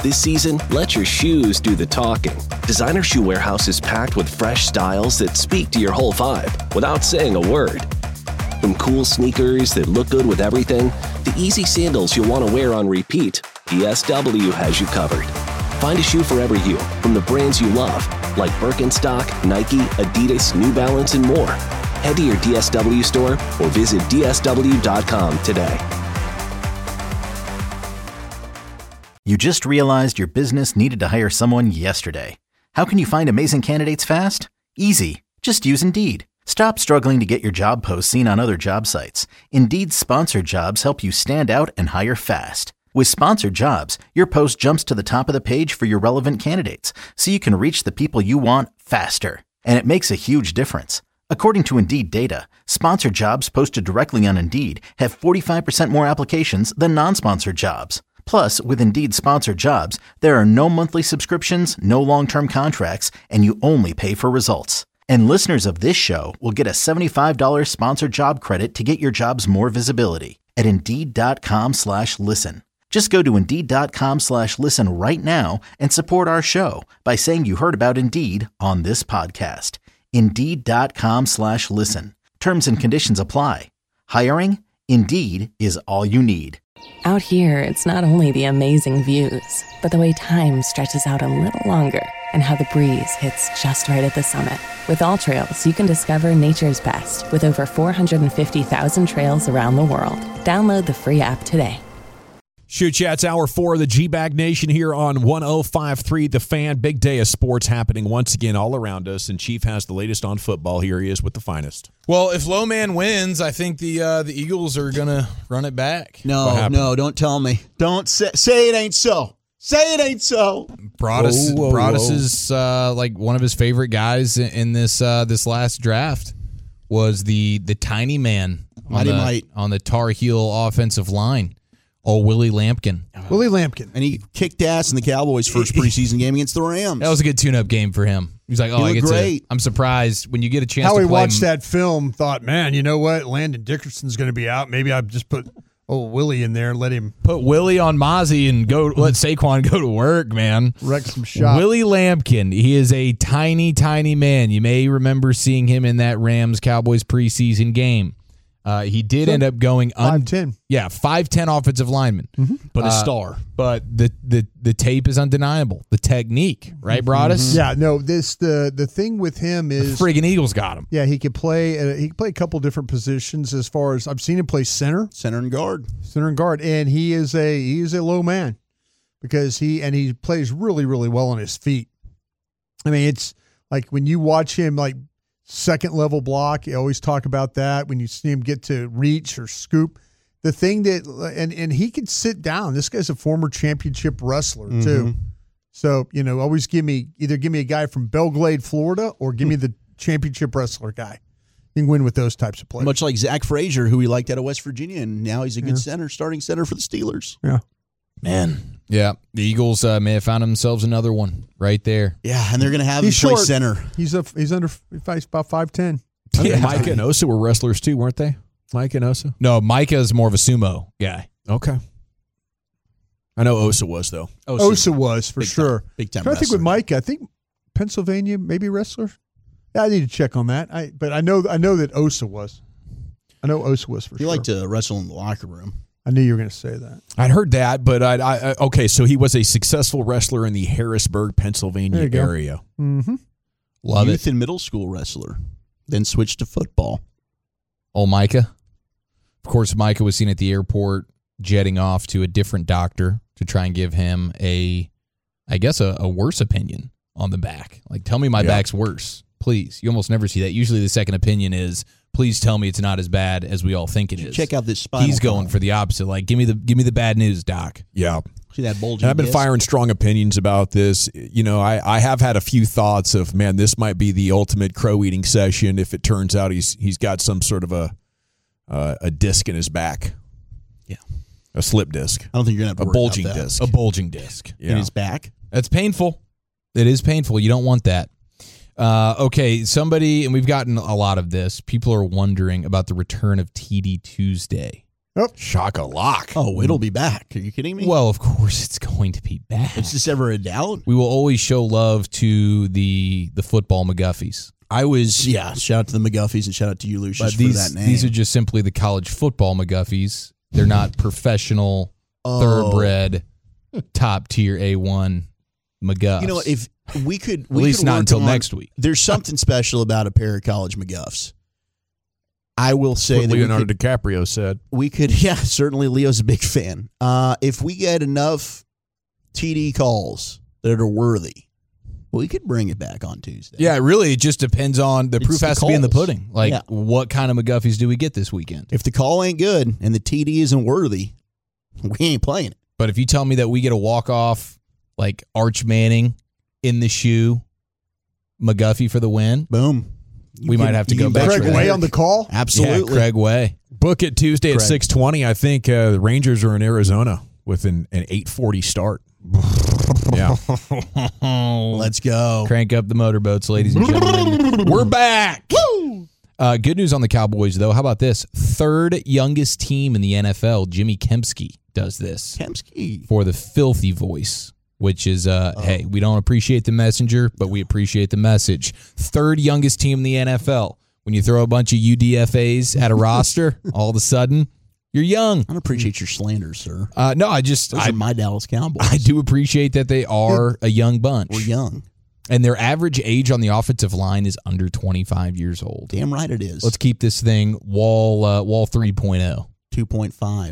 This season, let your shoes do the talking. Designer Shoe Warehouse is packed with fresh styles that speak to your whole vibe without saying a word. From cool sneakers that look good with everything, to easy sandals you'll want to wear on repeat, DSW has you covered. Find a shoe for every you from the brands you love, like Birkenstock, Nike, Adidas, New Balance, and more. Head to your DSW store or visit DSW.com today. You just realized your business needed to hire someone yesterday. How can you find amazing candidates fast? Easy. Just use Indeed. Stop struggling to get your job posts seen on other job sites. Indeed's sponsored jobs help you stand out and hire fast. With sponsored jobs, your post jumps to the top of the page for your relevant candidates, so you can reach the people you want faster. And it makes a huge difference. According to Indeed data, sponsored jobs posted directly on Indeed have 45% more applications than non-sponsored jobs. Plus, with Indeed sponsored jobs, there are no monthly subscriptions, no long-term contracts, and you only pay for results. And listeners of this show will get a $75 sponsored job credit to get your jobs more visibility at Indeed.com/listen. Just go to Indeed.com/listen right now and support our show by saying you heard about Indeed on this podcast. Indeed.com/listen. Terms and conditions apply. Hiring? Indeed is all you need. Out here, it's not only the amazing views, but the way time stretches out a little longer and how the breeze hits just right at the summit. With All Trails, you can discover nature's best with over 450,000 trails around the world. Download the free app today. Shoot Chats, Hour 4 of the G-Bag Nation here on 105.3 The Fan. Big day of sports happening once again all around us, and Chief has the latest on football. Here he is with the finest. Well, if Low Man wins, I think the Eagles are going to run it back. No, don't tell me. Don't say it ain't so. Say it ain't so. Broadus is like one of his favorite guys in this last draft was the tiny man on the Tar Heel offensive line. Oh, Willie Lampkin. Willie Lampkin. And he kicked ass in the Cowboys' first preseason game against the Rams. That was a good tune-up game for him. He's like, I'm surprised when you get a chance to play. How he watched that film, thought, man, you know what? Landon Dickerson's going to be out. Maybe I'll just put Willie in there and let him. Put Willie on Mozzie and let Saquon go to work, man. Wreck some shop. Willie Lampkin, he is a tiny, tiny man. You may remember seeing him in that Rams-Cowboys preseason game. He did end up going 5'10". Yeah, 5'10" offensive lineman. Mm-hmm. But a star. But the tape is undeniable. The technique, right, Broadus? Mm-hmm. Yeah, no, the thing with him is the friggin' Eagles got him. Yeah, he could play a couple different positions as far as I've seen him play center and guard. And he is a low man because he plays really, really well on his feet. I mean, it's like when you watch him like second level block, you always talk about that when you see him get to reach or scoop. The thing that and he can sit down. This guy's a former championship wrestler too. So, always give me a guy from Belglade, Florida, or give me the championship wrestler guy. You can win with those types of players. Much like Zach Frazier, who he liked out of West Virginia, and now he's a good starting center for the Steelers. Yeah. Man. Yeah, the Eagles may have found themselves another one right there. Yeah, and they're going to have him play center. He's about 5'10". Yeah, Micah and Osa were wrestlers too, weren't they? Micah and Osa? No, Micah is more of a sumo guy. Okay. I know Osa was, though. Osa was, for sure. Big time wrestler. I think with Micah, I think Pennsylvania, maybe wrestler. Yeah, I need to check on that. But I know that Osa was. I know Osa was for sure. He liked to wrestle in the locker room. I knew you were going to say that. I'd heard that, but okay, so he was a successful wrestler in the Harrisburg, Pennsylvania area. Mm-hmm. Love Youth it. and middle school wrestler, then switched to football. Oh, Micah. Of course, Micah was seen at the airport jetting off to a different doctor to try and give him a worse opinion on the back. Like, tell me my back's worse, please. You almost never see that. Usually the second opinion is, please tell me it's not as bad as we all think it is. Check out this spinal He's going column. for the opposite. Like, give me the bad news, doc. Yeah. See that bulging And I've been disc? firing strong opinions about this. I have had a few thoughts of, man, this might be the ultimate crow eating session if it turns out he's got some sort of a disc in his back. Yeah. A slip disc. I don't think you're going to have to A worry bulging about that. disc. A bulging disc. In his back. That's painful. It is painful. You don't want that. Okay, somebody, and we've gotten a lot of this, people are wondering about the return of TD Tuesday. Shock-a-lock. Oh, it'll be back. Are you kidding me? Well, of course it's going to be back. Is this ever a doubt? We will always show love to the football McGuffies. Shout out to the McGuffies and shout out to you, Lucius, But these, for that name. these are just simply the college football McGuffies. They're not professional, thoroughbred, top-tier A1 McGuffs. You know, if we could... At least not until next week. There's something special about a pair of college McGuffs. I will say What that Leonardo DiCaprio said. we could, certainly Leo's a big fan. If we get enough TD calls that are worthy, we could bring it back on Tuesday. Yeah, really, it just depends on the proof the has to be in the calls. pudding. Like, Yeah. what kind of McGuffies do we get this weekend? If the call ain't good and the TD isn't worthy, we ain't playing it. But if you tell me that we get a walk-off, like Arch Manning in the shoe McGuffie for the win, Boom. We might have to go back Craig for that. Way on the call? Absolutely. Yeah, Craig Way. Book it Tuesday at Correct. 6:20. I think the Rangers are in Arizona with an 8:40 start. Yeah. Let's go. Crank up the motorboats, ladies and gentlemen. We're back. Good news on the Cowboys, though. How about this? Third youngest team in the NFL, Jimmy Kempski, does this Kempski. for the Filthy Voice, which is, hey, we don't appreciate the messenger, but we appreciate the message. Third youngest team in the NFL. When you throw a bunch of UDFAs at a roster, all of a sudden, you're young. I don't appreciate your slander, sir. No, those are my Dallas Cowboys. I do appreciate that they are a young bunch. We're young. And their average age on the offensive line is under 25 years old. Damn right it is. Let's keep this thing wall 3.0. 2.5.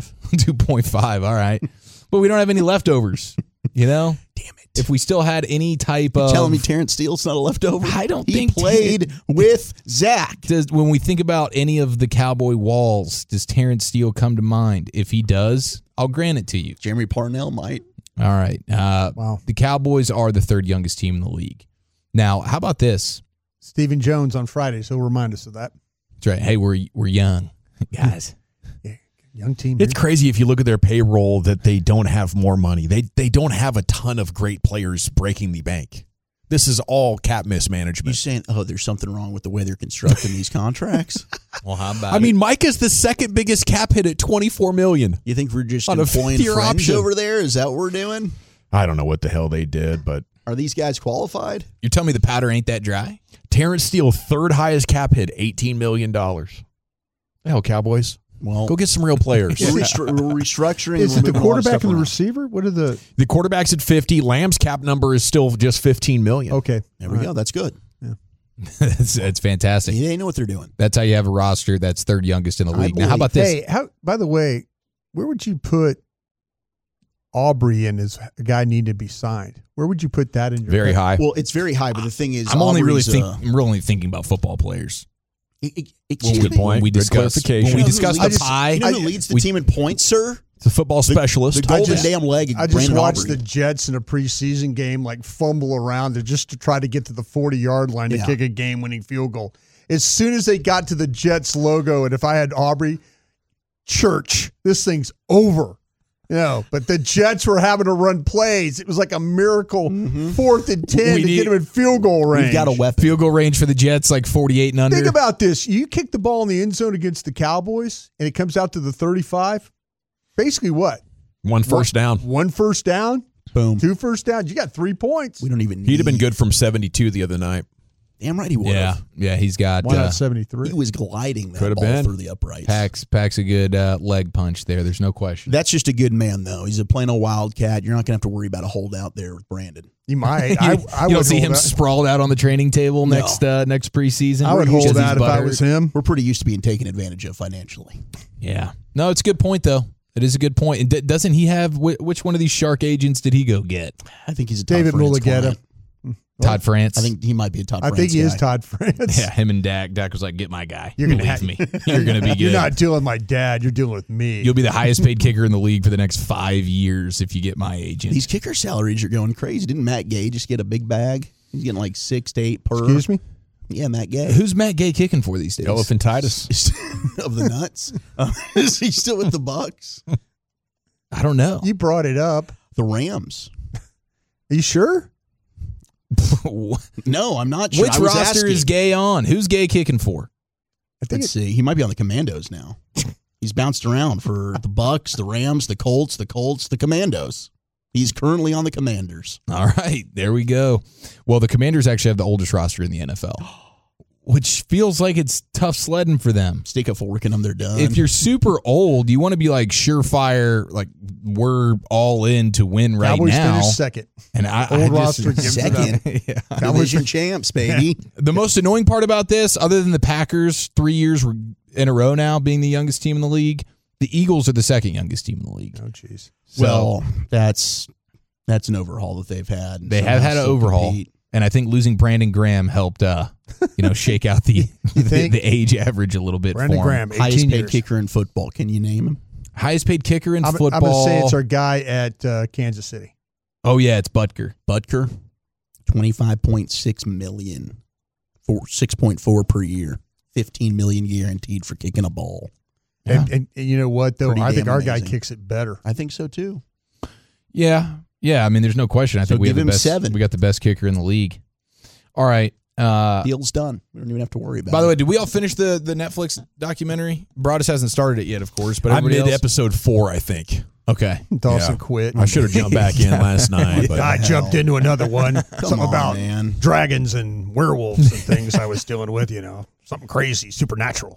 2.5, all right. But we don't have any leftovers, you know? Damn it. If we still had any type of... Telling me Terrence Steele's not a leftover? I don't he think... played with Zach. When we think about any of the Cowboy walls, does Terrence Steele come to mind? If he does, I'll grant it to you. Jeremy Parnell might. All right. Wow. The Cowboys are the third youngest team in the league. Now, how about this? Stephen Jones on Fridays. He'll remind us of that. That's right. Hey, we're young, guys. Young team. It's crazy if you look at their payroll that they don't have more money. They don't have a ton of great players breaking the bank. This is all cap You mismanagement. saying, there's something wrong with the way they're constructing these contracts? Well, how about I mean, Micah's the second biggest cap hit at $24 million. You think we're just On a employing fifth-year friends option. over there? Is that what we're doing? I don't know what the hell they did, but Are these guys qualified? You're telling me the powder ain't that dry? Terrence Steele, third highest cap hit, $18 million. The hell, Cowboys? Well, Go get some real players. we're restructuring. Is we're it the moving a lot of quarterback stuff and the around. receiver? What are the... The quarterback's at 50. Lamb's cap number is still just $15 million. Okay. There we go. That's good. That's fantastic. They know what they're doing. That's how you have a roster that's third youngest in the league. Now, how about this? Hey, by the way, where would you put Aubrey in as a guy needing to be signed? Where would you put that in your Very high. Well, it's very high, but the thing is, I'm only really Aubrey's, I'm really thinking about football players. excuse Good me? point. When we Good discuss clarification. when we You know who discuss leads- the pie, You know who leads the we- team in points, sir? It's a football specialist. The golden just- damn leg. I just Brandon watched Aubrey. the Jets in a preseason game like fumble around to try to get to the 40-yard line to Yeah. kick a game-winning field goal. As soon as they got to the Jets logo, and if I had Aubrey, church, this thing's over. But the Jets were having to run plays. It was like a miracle 4th and 10 to get them in field goal range. We've got a weapon. field goal range for the Jets like 48 and under. Think about this. You kick the ball in the end zone against the Cowboys, and it comes out to the 35. Basically what? One first down. 1 first down, Boom. 2 first downs. You got 3 points. We don't even. He'd have been need- good from 72 the other night. Damn right he would. yeah, yeah, he's got Why not 73? He was gliding that Could have ball been. through the uprights. packs a good leg punch there. There's no question. That's just a good man, though. He's a plain old Wildcat. You're not going to have to worry about a holdout there with Brandon. You might. you, I you would don't see hold him out. sprawled out on the training table No. next preseason. I would Because hold he's out if I butthurt. was him. We're pretty used to being taken advantage of financially. Yeah. No, it's a good point though. It is a good point. And doesn't he have which one of these shark agents did he go get? I think he's a David Todd France Mulligetta. client. Todd France. I think he might be a Todd I France think he is guy. Todd France. Yeah, him and Dak. Dak was like, "Get my guy. You're gonna Believe me. You're gonna be good. You're not dealing with my dad. You're dealing with me. You'll be the highest paid kicker in the league for the next 5 years if you get my agent." These kicker salaries are going crazy. Didn't Matt Gay just get a big bag? He's getting like 6 to 8 per. Excuse me? Yeah, Matt Gay. Who's Matt Gay kicking for these days? Elephantitis. of the nuts. Is he still with the Bucks? I don't know. You brought it up. The Rams. Are you sure? No, I'm not sure. Which I was roster asking. is Gay on? Who's Gay kicking for? I think Let's see. He might be on the Commandos now. He's bounced around for the Bucks, the Rams, the Colts, the Commandos. He's currently on the Commanders. All right, there we go. Well, the Commanders actually have the oldest roster in the NFL, which feels like it's tough sledding for them. Stick a fork in them, they're done. If you're super old, you want to be like surefire, like we're all in to win right Cowboys now. finished second. And Old roster gives it up. second. Division champs, baby. The most annoying part about this, other than the Packers 3 years in a row now being the youngest team in the league, the Eagles are the second youngest team in the league. Oh, jeez. Well, that's an overhaul that they've had. They have had an overhaul, compete. and I think losing Brandon Graham helped, shake out the age average a little bit. Brandon for him. Graham, 18 Highest paid years. kicker in football. Can you name him? Highest paid kicker in football. I'm going to say it's our guy at Kansas City. Oh yeah, it's Butker. Butker, $25.6 million for 6.4 per year, $15 million guaranteed for kicking a ball. Yeah. And you know what, though? Pretty I think damn our guy amazing. kicks it better. I think so too. Yeah. I mean, there's no question. I So think we have give the him best. 7. We got the best kicker in the league. All right. Deal's done. We don't even have to worry about it. By the way, did we all finish the Netflix documentary? Broadus hasn't started it yet, of course, but I'm everybody mid else? episode 4, I think. Okay. Dawson Yeah. quit. I should have jumped back in last night, but I jumped into another one. Something on, about man. dragons and werewolves and things I was dealing with, something crazy, supernatural,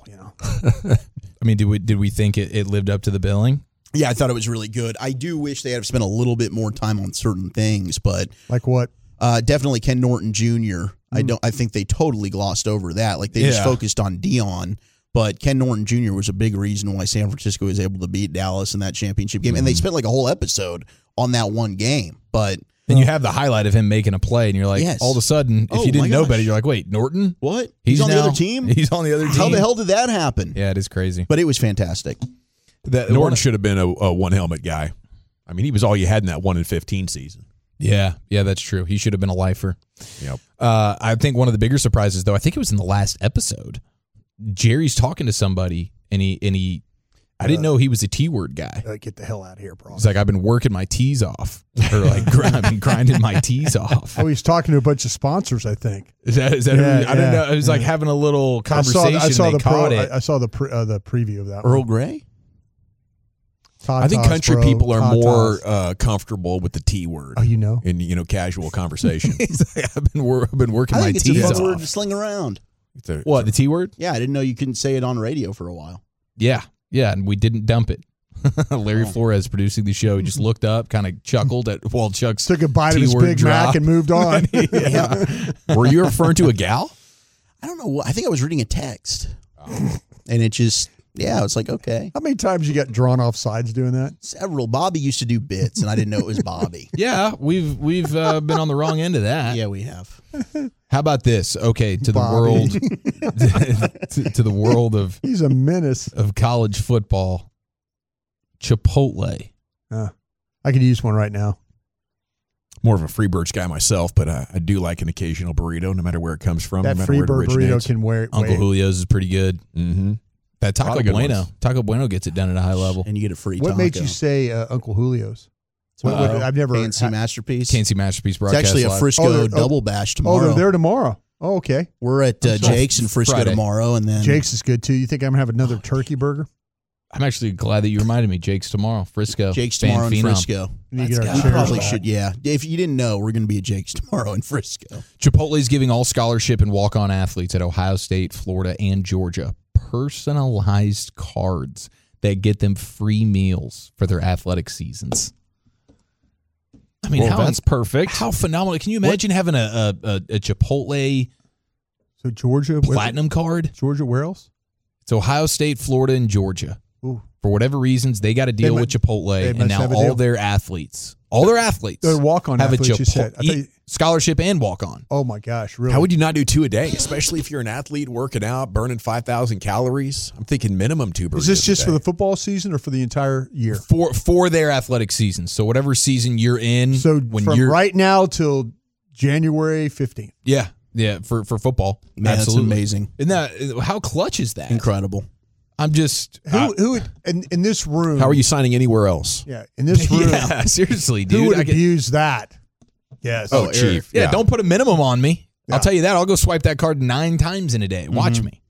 I mean, did we think it lived up to the billing? Yeah, I thought it was really good. I do wish they had spent a little bit more time on certain things, but Like what? definitely Ken Norton Jr. I think they totally glossed over that. Like they just Yeah. focused on Dion, but Ken Norton Jr. was a big reason why San Francisco was able to beat Dallas in that championship game, and they spent like a whole episode on that one game. But And you have the highlight of him making a play, and you're like, Yes. all of a sudden, if Oh, you didn't my know gosh. better, you're like, wait, Norton? what? He's on the now- other team. He's on the other team. How the hell did that happen? Yeah, it is crazy. But it was fantastic. Norton should have been a one helmet guy. I mean, he was all you had in that 1-15 season. Yeah, that's true. He should have been a lifer. Yep. I think one of the bigger surprises, though, I think it was in the last episode. Jerry's talking to somebody, and he I didn't know he was a T-word guy. Get the hell out of here, bro. He's like, I've been working my T's off, or like I've been grinding my T's off. Oh, he's talking to a bunch of sponsors, I think. Is that Yeah, I don't yeah, know. It was like having a little conversation. I saw and they the caught it. I saw the preview of that. Earl one. Grey? I think Tatas, country bro. people are Tatas. more comfortable with the T word Oh, you know. in casual conversation. He's like, I've been working I my think it's a T's fun off. word to sling around. What, the T word? Yeah, I didn't know you couldn't say it on radio for a while. Yeah, and we didn't dump it. Larry Oh. Flores producing the show. He just looked up, kind of chuckled at Chuck's Took a bite of his T-word Big drop. Mac and moved on. Were you referring to a gal? I don't know. I think I was reading a text. And it just, it's like, okay. How many times you got drawn off sides doing that? Several. Bobby used to do bits, and I didn't know it was Bobby. Yeah, we've been on the wrong end of that. Yeah, we have. How about this? Okay, to the Bobby. world, to the world of He's a menace. college football. Chipotle. I could use one right now. More of a Freebirds guy myself, but I do like an occasional burrito, no matter where it comes from. That no matter where it Freebird burrito originates. can wear. Uncle Julio's is pretty good. Mm-hmm. That Taco Lot of good Bueno. ones. Taco Bueno gets it done at a high level. And you get a free What taco. made you say Uncle Julio's? Tomorrow. I've never Fancy Masterpiece. Can't see Masterpiece It's broadcast actually a live. Frisco double bash tomorrow. Oh, they're there tomorrow. Oh, okay. We're at Jake's in Frisco Friday. tomorrow, and then Jake's is good too. You think I'm gonna have another turkey burger? I'm actually glad that you reminded me. Jake's tomorrow. Frisco. Jake's Fan tomorrow in phenom. Frisco. We need to get our We chairs probably back. should, yeah. If you didn't know, we're going to be at Jake's tomorrow in Frisco. Chipotle is giving all scholarship and walk-on athletes at Ohio State, Florida, and Georgia personalized cards that get them free meals for their athletic seasons. I mean, Well, that's perfect. How phenomenal! Can you imagine having a Chipotle So Georgia, platinum card? Georgia, where else? It's Ohio State, Florida, and Georgia. Ooh. For whatever reasons, they got to deal mu- with Chipotle, they and must now have a all deal. their athletes, They're walk-on have athletes, a you said. I thought you- scholarship and walk-on. Oh my gosh, really? How would you not do 2 a day, especially if you're an athlete working out, burning 5,000 calories? I'm thinking minimum 2 burritos. Is this just a for day. the football season or for the entire year? For their athletic season. So whatever season you're in, So when from you're right now till January 15th. yeah, for football, Man, absolutely that's amazing. Isn't that how clutch is that? Incredible. I'm just Who would in this room? How are you signing anywhere else? Yeah, in this room, yeah, seriously, dude. who would I get- abuse that? Yes. Oh, Chief. yeah, don't put a minimum on me. Yeah. I'll tell you that. I'll go swipe that card 9 times in a day. Watch me.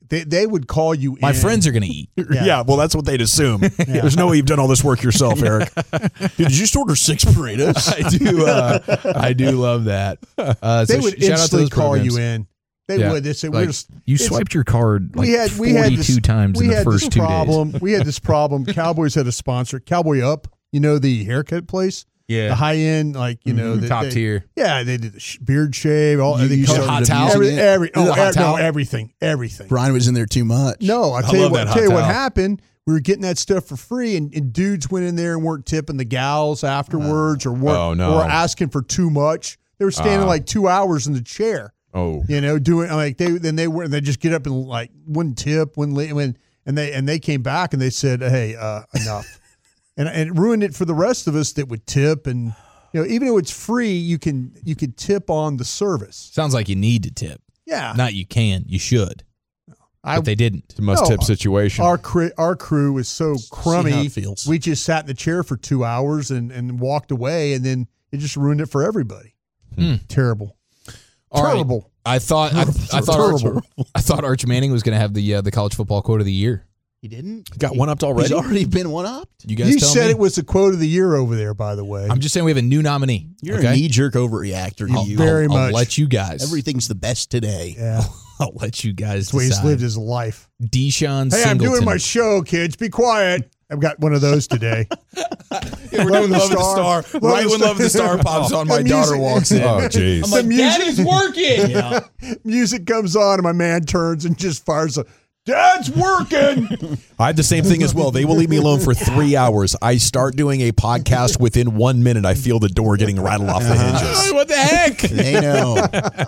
they would call you. My friends are going to eat. Yeah, well, that's what they'd assume. There's no way you've done all this work yourself, Eric. Dude, did you just order 6 burritos? I do love that. They would instantly call you in. They Yeah. would. They said, Like, You swiped your card like we had 42 times in the first 2 days. We had this problem. Cowboys had a sponsor, Cowboy Up. You know, the haircut place. Yeah. The high end, like, you know, top tier. Yeah, they did the beard shave. All You they used colored a hot the- towel? everything. Brian was in there too much. No, I I tell you love what. that Tell you hot what towel. happened. We were getting that stuff for free, and dudes went in there and weren't tipping the gals afterwards, or weren't Oh, no. or asking for too much. They were standing like 2 hours in the chair. Oh, You know, doing like they just get up and like wouldn't tip and they came back and they said, hey, enough, and it ruined it for the rest of us that would tip, and you know, even though it's free, you can tip on the service. Sounds like you need to tip. Yeah, Not you can. You should. But they didn't. it's a must-tip situation. Our crew was so crummy. how it feels. We just sat in the chair for 2 hours and walked away, and then it just ruined it for everybody. Terrible. All right. Terrible. I thought Arch Manning was going to have the college football quote of the year. He didn't? Got one upped already? He's already been one up. You guys You tell said me. it was the quote of the year over there, by the way. I'm just saying we have a new nominee. You're okay? a knee-jerk overreactor. You. very I'll much. let you guys. Everything's the best today. Yeah. I'll let you guys That's the way he's decide. lived his life. Deshaun Hey, Singleton. I'm doing my show, kids. Be quiet. I've got one of those today. We're doing Love of the Star. Right when Love of the Star pops on, my The daughter music- walks in. Oh, jeez. I'm like, The music- Daddy's working. Music comes on, and my man turns and just fires a, Dad's working. I had the same thing as well. They will leave me alone for 3 hours. I start doing a podcast. Within 1 minute, I feel the door getting rattled off the hinges. What the heck? They know.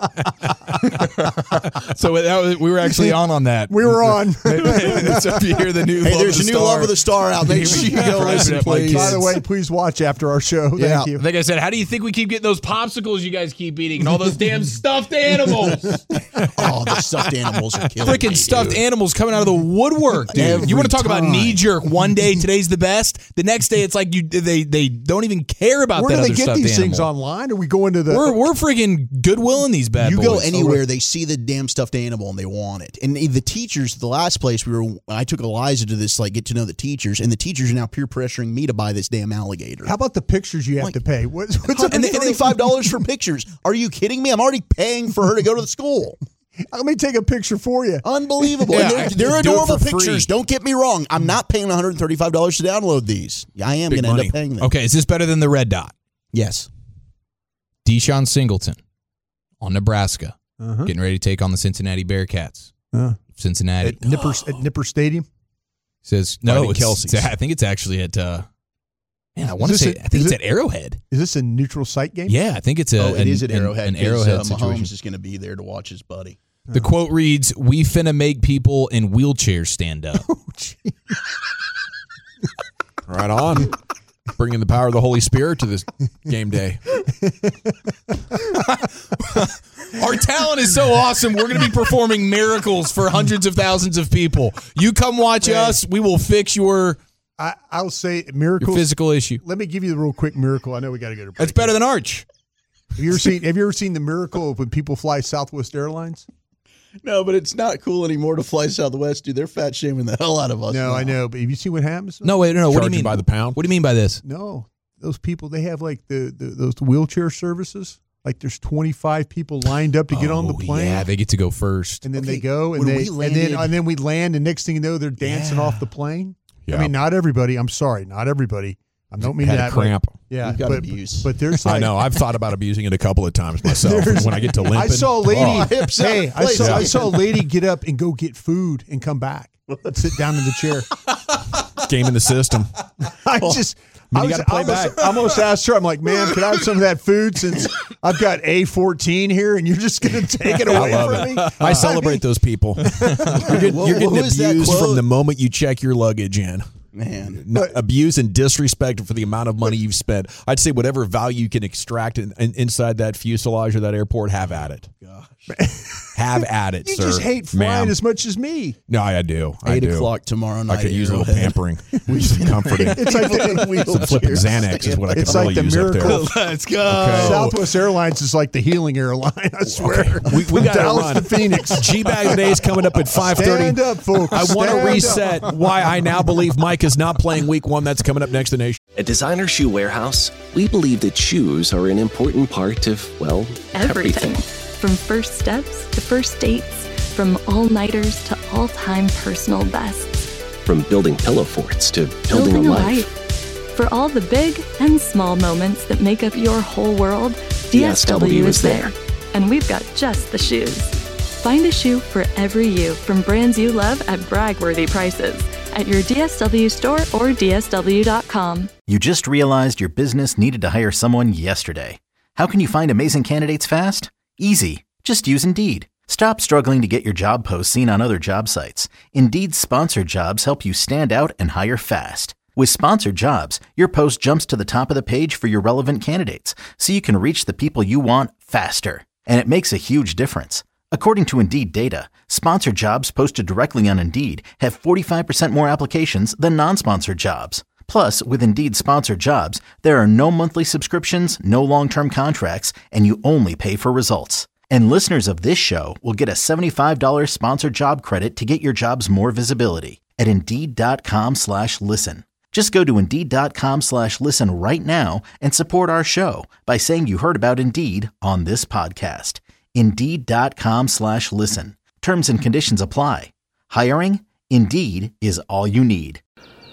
So we were actually on that. We were on. So if you hear the new Hey, Love there's of a the new Star, Love of the Star out. Make sure you go listen, Up like please. By the way, please watch after our show. Yeah. Thank you. Like I said, how do you think we keep getting those popsicles you guys keep eating and all those damn stuffed animals? Oh, the stuffed animals are killing me. Freaking stuffed dude. animals coming out of the woodwork, dude. Every You want to talk about time. knee jerk? One day, today's the best. The next day, it's like they don't even care about Where that do they other get stuffed these things animal. online? Are we going to the? We're freaking Goodwilling these bad You boys. go anywhere, they see the damn stuffed animal and they want it. And the teachers, the last place I took Eliza to this, like, get to know the teachers, and the teachers are now peer pressuring me to buy this damn alligator. How about the pictures you have Like- to pay? What's up and with they $35 for pictures. Are you kidding me? I'm already paying for her to go to the school. Let me take a picture for you. Unbelievable. Yeah, And I they're can do it adorable for free. pictures. Don't get me wrong. I'm not paying $135 to download these. I am Big going to end money. up paying them. Okay, is this better than the red dot? Yes. Deshaun Singleton on Nebraska, Uh-huh. getting ready to take on the Cincinnati Bearcats. Cincinnati At Nipper Stadium. says Right no. in It's, Kelsey's. I think it's actually at. Man, I want to Is say. this I think is it's it- at Arrowhead. Is this a neutral site game? Yeah, I think it's a. It is at an Arrowhead. An 'cause, Arrowhead situation. Mahomes is going to be there to watch his buddy. The quote reads, "We finna make people in wheelchairs stand up." Right on. Bringing the power of the Holy Spirit to this game day. Our talent is so awesome. We're going to be performing miracles for hundreds of thousands of people. You come watch us. We will fix your I'll say miracle. physical issue. Let me give you the real quick miracle. I know we got to go to break. That's better than Arch. Have you ever seen the miracle of when people fly Southwest Airlines? No, but it's not cool anymore to fly Southwest, dude. They're fat shaming the hell out of us. No, now. I know, but have you seen what happens? No, wait, no. What do you Charging mean by the pound? What do you mean by this? No, those people, they have like those wheelchair services. Like there's 25 people lined up to get on the plane. Yeah, they get to go first. and then Okay, they go and when they we landed- and then we land, and next thing you know, they're dancing off the plane. Yeah. I mean, not everybody. I'm sorry, not everybody. I don't mean Had that. a cramp. Yeah, We've got but, abuse. but there's like, I know. I've thought about abusing it a couple of times myself. When I get to limping. I saw a lady. Oh, hips up, hey, I please. saw I saw a lady get up and go get food and come back, and sit down in the chair. Game in the system. I just. I mean, I you was, gotta play almost, back. almost asked her. I'm like, "Ma'am, can I have some of that food since I've got A14 here, and you're just going to take it away love from it. me?" I celebrate those people. You're getting What was that abused quote? from the moment you check your luggage in. Man. Abused and disrespected for the amount of money you've spent. I'd say whatever value you can extract inside that fuselage or that airport, have at it. Gosh. Have at it, You sir. just hate frying ma'am. as much as me. No, I do. 8 o'clock tomorrow night. I could use a little Arrowhead. pampering, some comforting. It's like Some flipping Xanax is what I could It's really like the use up there. miracle. Let's go. Okay. Southwest Airlines is like the healing airline, I swear. We From got to Dallas run. to Phoenix. G-Bag today is coming up at 5:30. Stand up, folks. I want to Stand reset up. why I now believe Mike is not playing week 1. That's coming up next to Nation. At Designer Shoe Warehouse, we believe that shoes are an important part of, well, Everything. From first steps to first dates, from all-nighters to all-time personal bests. From building pillow forts to building a life. For all the big and small moments that make up your whole world, DSW is there. And we've got just the shoes. Find a shoe for every you from brands you love at brag-worthy prices at your DSW store or DSW.com. You just realized your business needed to hire someone yesterday. How can you find amazing candidates fast? Easy. Just use Indeed. Stop struggling to get your job posts seen on other job sites. Indeed's sponsored jobs help you stand out and hire fast. With sponsored jobs, your post jumps to the top of the page for your relevant candidates, so you can reach the people you want faster. And it makes a huge difference. According to Indeed data, sponsored jobs posted directly on Indeed have 45% more applications than non-sponsored jobs. Plus, with Indeed sponsored jobs, there are no monthly subscriptions, no long-term contracts, and you only pay for results. And listeners of this show will get a $75 sponsored job credit to get your jobs more visibility at Indeed.com/listen. Just go to Indeed.com/listen right now and support our show by saying you heard about Indeed on this podcast. Indeed.com/listen. Terms and conditions apply. Hiring? Indeed is all you need.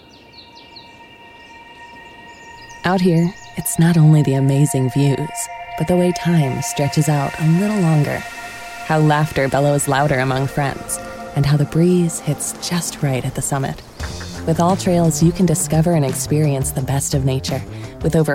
Out here, it's not only the amazing views, but the way time stretches out a little longer. How laughter bellows louder among friends, and how the breeze hits just right at the summit. With All Trails, you can discover and experience the best of nature, with over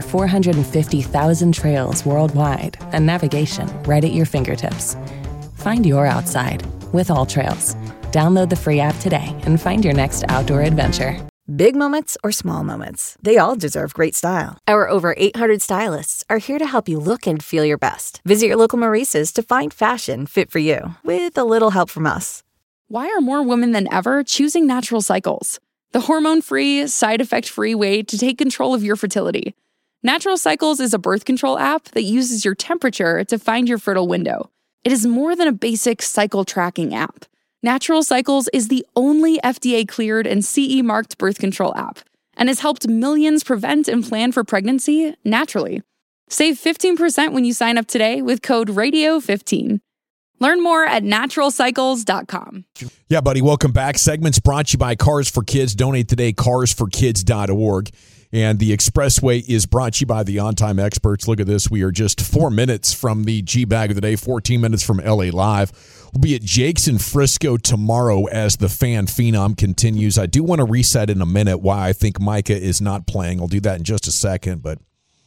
450,000 trails worldwide and navigation right at your fingertips. Find your outside with All Trails. Download the free app today and find your next outdoor adventure. Big moments or small moments, they all deserve great style. Our over 800 stylists are here to help you look and feel your best. Visit your local Maurice's to find fashion fit for you, with a little help from us. Why are more women than ever choosing Natural Cycles? The hormone-free, side-effect-free way to take control of your fertility. Natural Cycles is a birth control app that uses your temperature to find your fertile window. It is more than a basic cycle tracking app. Natural Cycles is the only FDA-cleared and CE-marked birth control app and has helped millions prevent and plan for pregnancy naturally. Save 15% when you sign up today with code RADIO15. Learn more at naturalcycles.com. Yeah, buddy, welcome back. Segments brought to you by Cars for Kids. Donate today, carsforkids.org. And the Expressway is brought to you by the On Time Experts. Look at this. We are just 4 minutes from the G-Bag of the day, 14 minutes from LA Live. We'll be at Jake's in Frisco tomorrow as the fan phenom continues. I do want to reset in a minute why I think Micah is not playing. I'll do that in just a second. But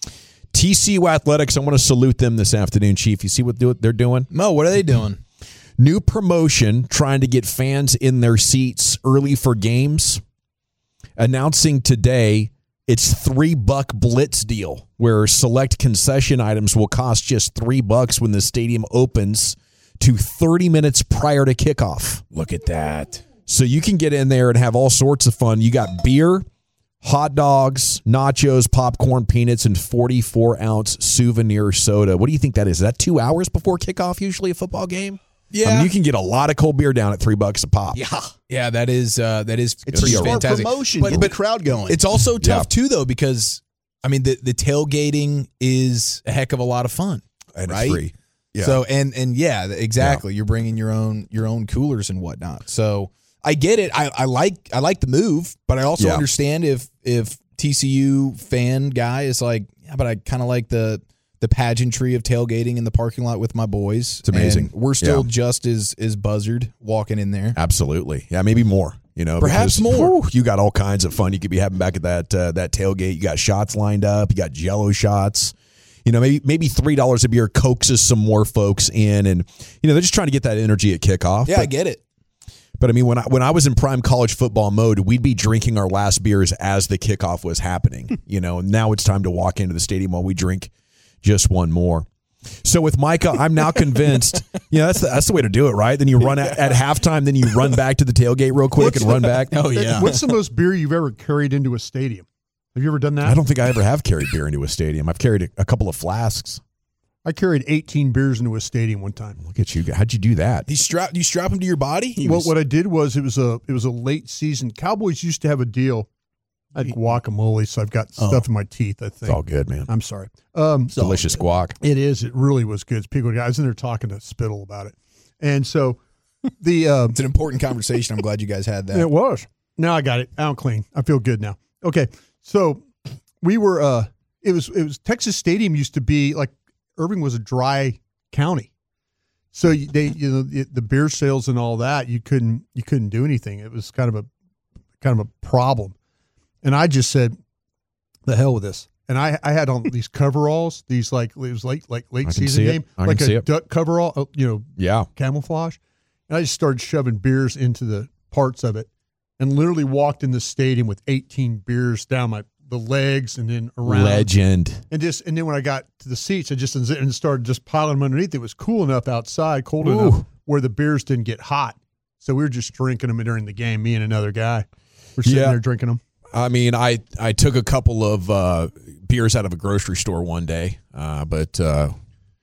TCU Athletics, I want to salute them this afternoon, Chief. You see what they're doing? Mo, what are they doing? New promotion, trying to get fans in their seats early for games. Announcing today it's $3 blitz deal where select concession items will cost just $3 when the stadium opens to 30 minutes prior to kickoff. Look at that. So you can get in there and have all sorts of fun. You got beer, hot dogs, nachos, popcorn, peanuts, and 44-ounce souvenir soda. What do you think that is? Is that 2 hours before kickoff usually a football game? Yeah. I mean, you can get a lot of cold beer down at $3 a pop. Yeah, that is It's a smart fantastic promotion. But Get the crowd going. It's also tough too, though, because I mean the tailgating is a heck of a lot of fun, And right? it's free. Yeah. So and yeah, exactly. Yeah. You're bringing your own coolers and whatnot. So I get it. I like the move, but I also understand if TCU fan guy is like, yeah, but I kind of like the pageantry of tailgating in the parking lot with my boys. It's amazing. And we're still just as buzzard walking in there. Absolutely. Yeah, maybe more. You know, Perhaps because, more. You got all kinds of fun you could be having back at that tailgate. You got shots lined up. You got Jello shots. You know, maybe $3 a beer coaxes some more folks in, and you know they're just trying to get that energy at kickoff. Yeah, I get it. But I mean, when I was in prime college football mode, we'd be drinking our last beers as the kickoff was happening. You know, and now it's time to walk into the stadium while we drink just one more. So So with Micah, I'm now convinced. That's the way to do it, right? Then you run at halftime, then you run back to the tailgate real quick and run back. Oh yeah. What's the most beer you've ever carried into a stadium? Have you ever done that? I don't think I ever have carried beer into a stadium. I've carried a couple of flasks. I carried 18 beers into a stadium one time. Look at you! How'd you do that? You strap them to your body? What I did was it was a late season. Cowboys used to have a deal. I had guacamole, so I've got stuff in my teeth. I think it's all good, man. I'm sorry. Delicious guac. It is. It really was good. I was in there talking to Spittle about it, and so it's an important conversation. I'm glad you guys had that. It was. Now I got it. I'm clean. I feel good now. Okay, so we were. It was Texas Stadium used to be like. Irving was a dry county, so the beer sales and all that you couldn't do anything. It was kind of a problem, and I just said, "The hell with this." And I had on these coveralls, these it was late season game, like a duck coverall, camouflage. And I just started shoving beers into the parts of it, and literally walked in the stadium with 18 beers down the legs and then around. Legend. And then when I got to the seats, I just started just piling them underneath. It was cool enough outside, cold enough where the beers didn't get hot. So we were just drinking them during the game. Me and another guy were sitting there drinking them. I mean, I took a couple of beers out of a grocery store one day, but that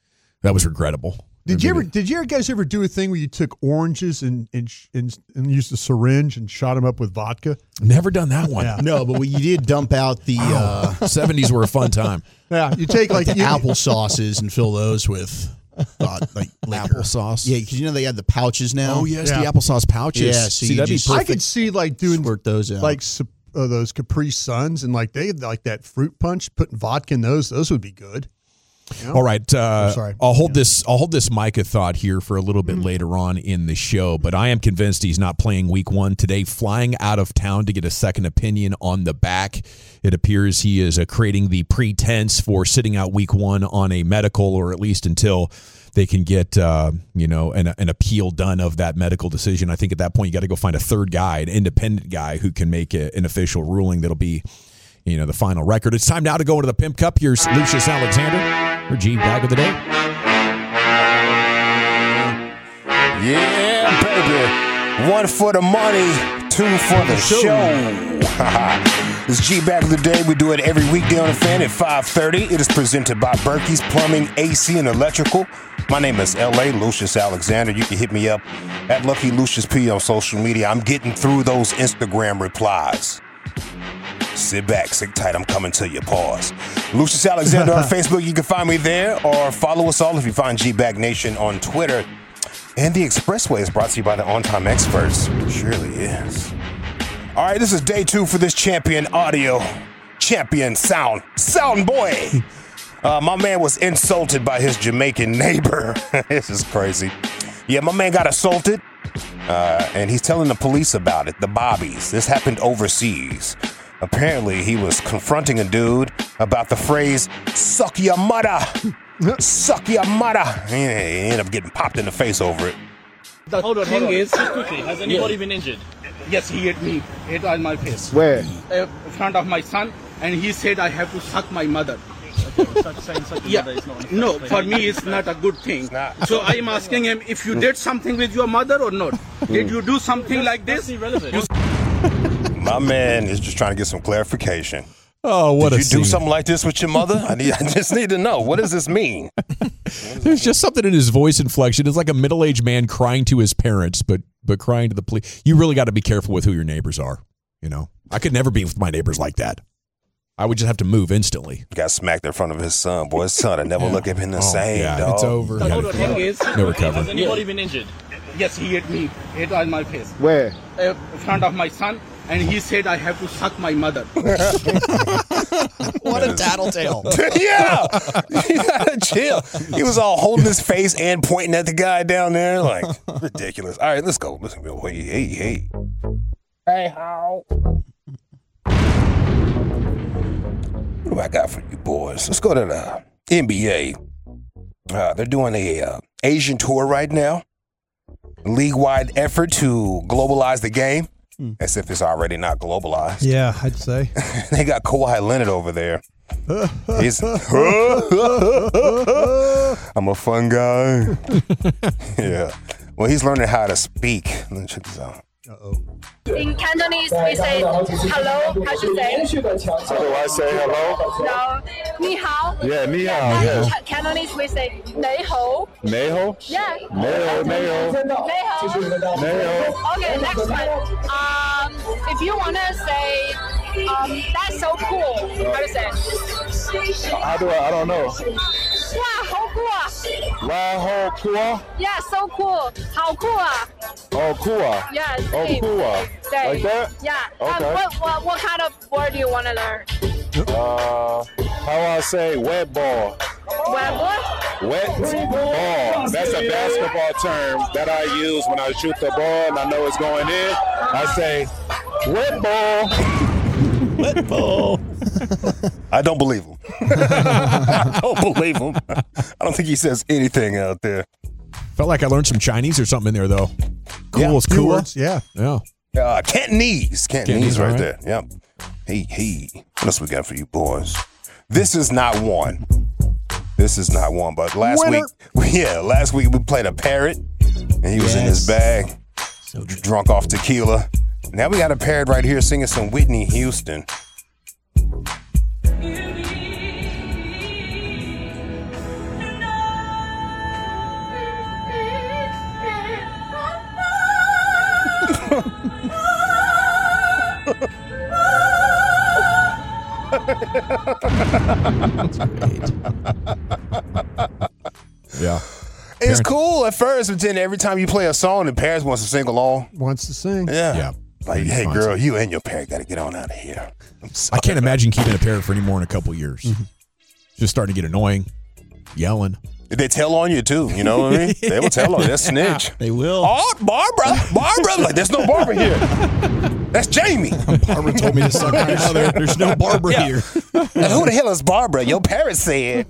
was regrettable. Did you guys ever do a thing where you took oranges and used a syringe and shot them up with vodka? Never done that one. Yeah. No, but you did dump out the 70s were a fun time. Yeah, you take the apple sauces and fill those with liquor. Applesauce. Yeah, because they had the pouches now. Oh yes, the applesauce pouches. Yeah, so that'd be perfect. I could see doing squirt those out. Those Capri Suns and they had that fruit punch. Putting vodka in those would be good. All right. Sorry. I'll hold this Micah thought here for a little bit later on in the show, but I am convinced he's not playing week 1 today, flying out of town to get a second opinion on the back. It appears he is creating the pretense for sitting out week 1 on a medical, or at least until they can get an appeal done of that medical decision. I think at that point you got to go find a third guy, an independent guy who can make an official ruling that'll be the final record. It's time now to go into the Pimp Cup. Here's Lucius Alexander. Or G-Bag of the day. Yeah, baby. 1 for the money, 2 for the show. This is G-Bag of the day. We do it every weekday on the Fan at 5:30. It is presented by Berkey's Plumbing, AC, and Electrical. My name is L.A. Lucius Alexander. You can hit me up at Lucky Lucius P on social media. I'm getting through those Instagram replies. Sit back, sit tight, I'm coming to you. Pause. Lucius Alexander on Facebook, you can find me there, or follow us all if you find G-Bag Nation on Twitter. And the Expressway is brought to you by the On Time Experts. It surely is. All right, this is day 2 for this champion audio. Champion sound boy. My man was insulted by his Jamaican neighbor. This is crazy. Yeah, my man got assaulted, and he's telling the police about it, the Bobbies. This happened overseas. Apparently, he was confronting a dude about the phrase, suck your mother. Suck your mother. He ended up getting popped in the face over it. The thing is, quickly, has anybody been injured? Yes, he hit on my face. Where? In front of my son, and he said I have to suck my mother. No, for me it's not a good thing. So I am asking him if you did something with your mother or not. Did you do something like this? My man is just trying to get some clarification. Oh, what Did a you do something like this with your mother? I just need to know. What does this mean? There's just something in his voice inflection. It's like a middle-aged man crying to his parents, but crying to the police. You really got to be careful with who your neighbors are. I could never be with my neighbors like that. I would just have to move instantly. Got smacked in front of his son. Boy, his son, I never look at him the same, dog. It's over. The thing is, no recovery. Has anybody been injured? Yes, he hit on my face. Where? In front of my son, and he said I have to suck my mother. What a tattletale. Yeah. You gotta chill. He was all holding his face and pointing at the guy down there. Like, ridiculous. All right, let's go. Listen, hey. Hey, how? What do I got for you boys? Let's go to the NBA. They're doing a Asian tour right now. League-wide effort to globalize the game. As if it's already not globalized. Yeah, I'd say. They got Kawhi Leonard over there. I'm I'm a fun guy. Yeah. Well, he's learning how to speak. Let me check this out. In Cantonese, we say hello. How should you say? How do I say hello? No. Ni hao. Yeah, ni hao. Yeah. In Cantonese, we say nei ho. Nei ho? Yeah. Nei ho. Okay, next one. If you want to say, that's so cool. How to say? How do I don't know. Wow, how cool. Wow, how cool. Yeah, so cool. How cool. Oh, cool. Yeah. Oh, cool. Say. Like that? Yeah. Okay. What kind of word do you want to learn? How I say wet ball. Wet ball? Wet ball. That's a basketball term that I use when I shoot the ball and I know it's going in. I say wet ball. Wet ball. I don't believe him. I don't believe him. I don't think he says anything out there. Felt like I learned some Chinese or something in there, though. Cool is cool. Words, yeah. Cantonese. Cantonese right there. Yep. Hey. What else we got for you boys? This is not one. But last week we played a parrot, and he was in his bag, so drunk off tequila. Now we got a parrot right here singing some Whitney Houston. That's great. Yeah. It's cool at first, but then every time you play a song, the parents wants to sing along. Wants to sing. Yeah. Like, hey, girl, you and your parent got to get on out of here. I can't imagine keeping a parrot for any more than a couple years. Mm-hmm. Just starting to get annoying, yelling. They tell on you, too. You know what I mean? They will tell on you. They'll snitch. They will. Oh, Barbara. Like, there's no Barbara here. That's Jamie. Barbara told me to suck my mother. There's no Barbara here. Now, who the hell is Barbara? Your parents said.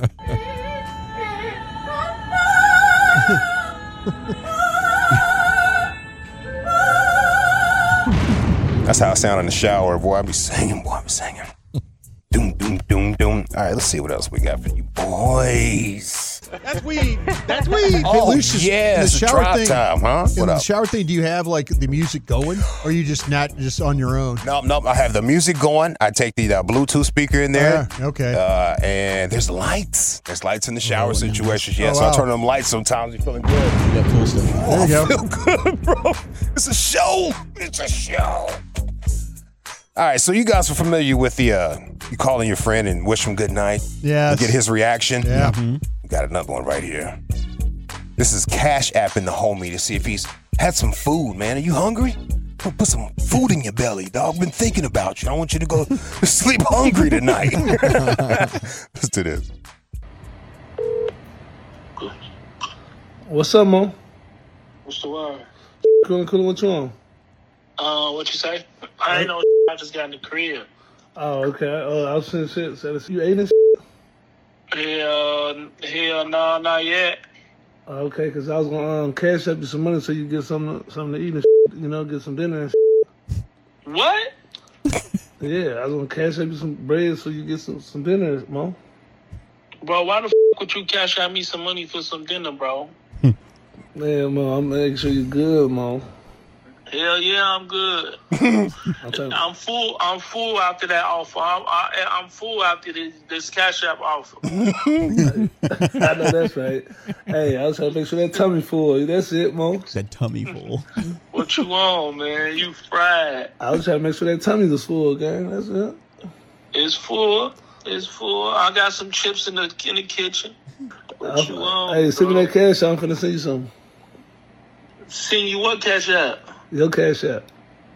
That's how I sound in the shower, boy. I be singing. Doom, doom, doom, doom. All right, let's see what else we got for you boys. That's weed. Oh, Lucius, yeah, it's the a shower drop thing, time, huh? In the shower thing, do you have like the music going, or are you just not just on your own? Nope. I have the music going. I take the Bluetooth speaker in there. Okay. And there's lights. There's lights in the shower situations. Yeah, so I turn them lights sometimes. You're feeling good. Yeah, cool stuff. There you go. I feel good, bro. It's a show. All right, so you guys are familiar with the you calling your friend and wish him good night. Yeah. Get his reaction. Yeah. We got another one right here. This is Cash App in the homie to see if he's had some food, man. Are you hungry? Put some food in your belly, dog. Been thinking about you. I want you to go sleep hungry tonight. Let's do this. What's up, Mo? What's the word? Cool, what you on? What you say? I ain't no I just got in the crib. Oh, okay. I was saying shit. So you ate this shit? Hell no, not yet. Okay, because I was going to cash up you some money so you get something to eat and shit, you know, get some dinner and shit. What? Yeah, I was going to cash up you some bread so you get some dinner, Mo. Bro, why the would you cash out me some money for some dinner, bro? Man, Mo, I'm making sure you're good, Mo. Hell yeah, I'm good. I'm full after that offer. I'm full after this Cash App offer. I know that's right. Hey, I was trying to make sure that tummy full. That's it, Mo. That tummy full. What you want, man? You fried. I was trying to make sure that tummy was full, gang. That's it. It's full. I got some chips in the kitchen. What you want? Hey, send me that cash. I'm finna send you something. Send you what Cash App? Your Cash App.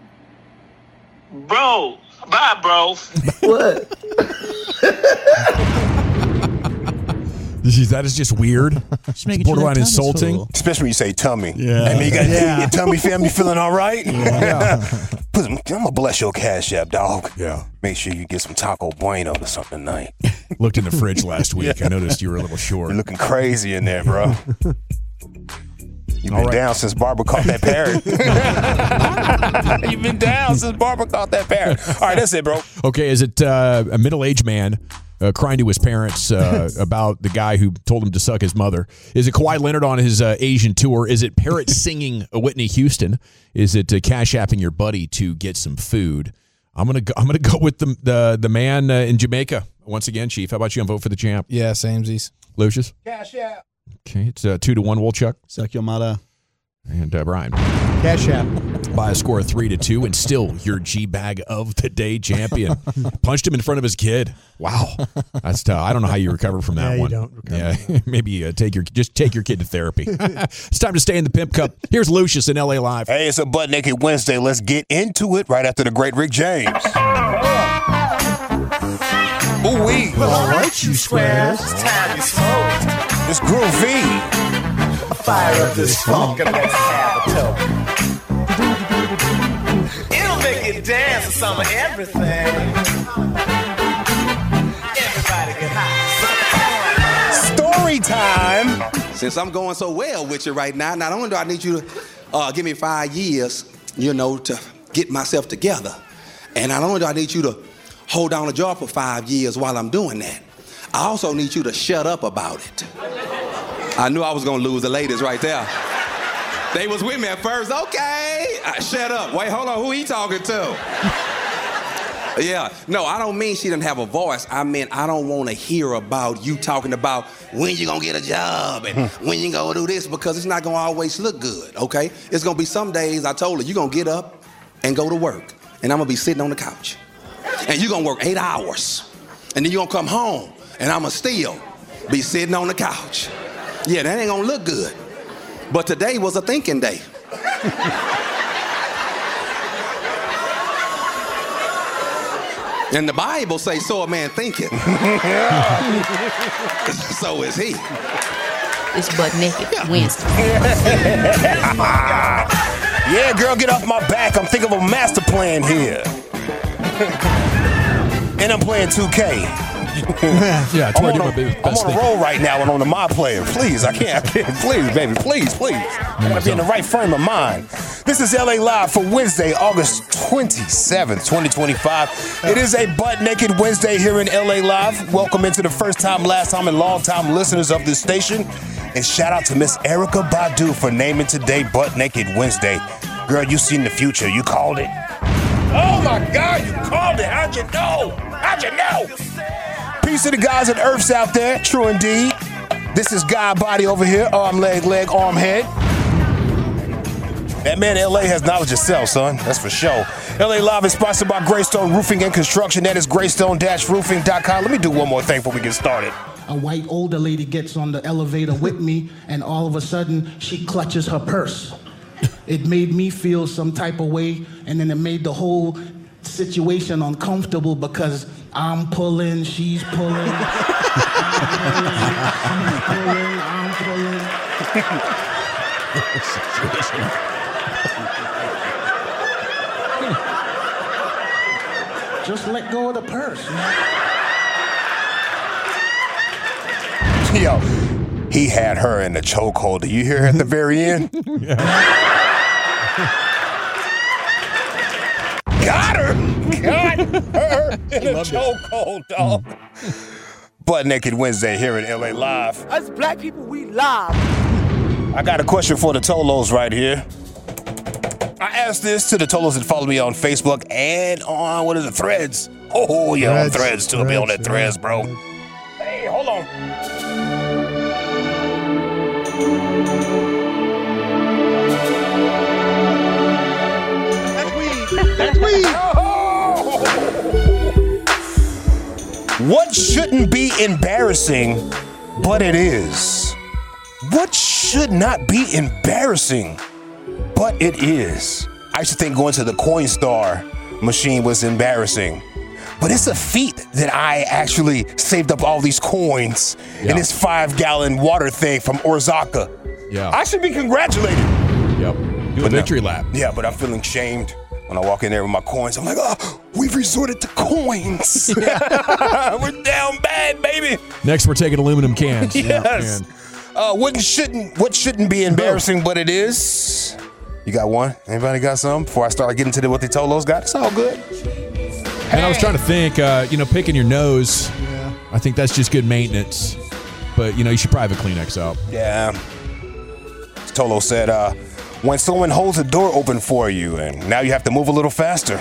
Bro. Bye, bro. What? That is just weird. It's borderline insulting. Full. Especially when you say tummy. Yeah. I mean, you got your tummy family feeling all right? Yeah. I'm going to bless your Cash App, dog. Yeah. Make sure you get some taco bueno or something tonight. Looked in the fridge last week. I noticed you were a little short. You're looking crazy in there, bro. You've been down since Barbara caught that parrot. You've been down since Barbara caught that parrot. All right, that's it, bro. Okay, is it a middle-aged man crying to his parents about the guy who told him to suck his mother? Is it Kawhi Leonard on his Asian tour? Is it Parrot singing Whitney Houston? Is it Cash Apping your buddy to get some food? I'm gonna go with the man in Jamaica once again. Chief, how about you on Vote for the Champ? Yeah, samesies. Lucius? Cash App. Okay, it's 2-1. Wolchuk. Suck your mother. And Brian. Cash App. By a score of 3-2, and still your G-Bag of the Day champion. Punched him in front of his kid. Wow. That's tough. I don't know how you recover from that one. You don't recover. Maybe take your kid to therapy. It's time to stay in the Pimp Cup. Here's Lucius in LA Live. Hey, it's a Butt Naked Wednesday. Let's get into it right after the great Rick James. Ooh-wee. Well, all right, you squares. It's time to smoke. It's groovy. Fire up this funk and let's have a toke. It'll make you dance to some of everything. Everybody get high. Story time. Since I'm going so well with you right now, not only do I need you to give me 5 years, to get myself together, and not only do I need you to hold down a job for 5 years while I'm doing that, I also need you to shut up about it. I knew I was gonna lose the ladies right there. They was with me at first. Okay, shut up. Wait, hold on. Who he talking to? Yeah, no, I don't mean she didn't have a voice. I mean, I don't want to hear about you talking about when you gonna get a job and when you gonna do this, because it's not gonna always look good. Okay, it's gonna be some days. I told her you gonna get up and go to work, and I'm gonna be sitting on the couch, and you gonna work 8 hours, and then you gonna come home, and I'm gonna still be sitting on the couch. Yeah, that ain't gonna look good. But today was a thinking day. And the Bible says, so a man thinketh. So is he. It's Butt Naked Wednesday. Yeah, girl, get off my back. I'm thinking of a master plan here. And I'm playing 2K. Yeah, I'm on a roll right now and on the My Player. Please, I can't. Please, baby, please. I want to be in the right frame of mind. This is LA Live for Wednesday, August 27th, 2025. It is a Butt Naked Wednesday here in LA Live. Welcome into the first time, last time, and long time listeners of this station. And shout out to Miss Erykah Badu for naming today Butt Naked Wednesday. Girl, you seen the future. You called it. Oh my God, you called it. How'd you know? Peace to the guys at Earths out there. True indeed. This is Guy Body over here. Arm, leg, arm, head. That man in LA has knowledge of self, son. That's for sure. LA Live is sponsored by Greystone Roofing and Construction. That is greystone-roofing.com. Let me do one more thing before we get started. A white older lady gets on the elevator with me, and all of a sudden, she clutches her purse. It made me feel some type of way, and then it made the whole situation uncomfortable because I'm pulling, she's pulling. I'm pulling. Just let go of the purse. Yo, he had her in the chokehold. Do you hear at the very end? Got her in the chokehold, dog. Butt Naked Wednesday here at LA Live. Us black people, we live. I got a question for the Tolos right here. I asked this to the Tolos that follow me on Facebook and on, Threads. Oh, yeah, on Threads, too. Be on that Threads, bro. Hey, hold on. That's weed. What shouldn't be embarrassing, but it is? What should not be embarrassing, but it is? I used to think going to the Coinstar machine was embarrassing, but it's a feat that I actually saved up all these coins in this 5-gallon water thing from Orzaka. Yeah, I should be congratulated. Yep, do a victory lap. Yeah, but I'm feeling shamed. When I walk in there with my coins, I'm like, oh, we've resorted to coins. We're down bad, baby. Next, we're taking aluminum cans. Yes. What shouldn't be embarrassing, but it is? You got one? Anybody got some? Before I start getting to what the Tolos got, it's all good. And I was trying to think, picking your nose. Yeah. I think that's just good maintenance. But, you should probably have a Kleenex out. Yeah. Tolo said, when someone holds a door open for you and now you have to move a little faster.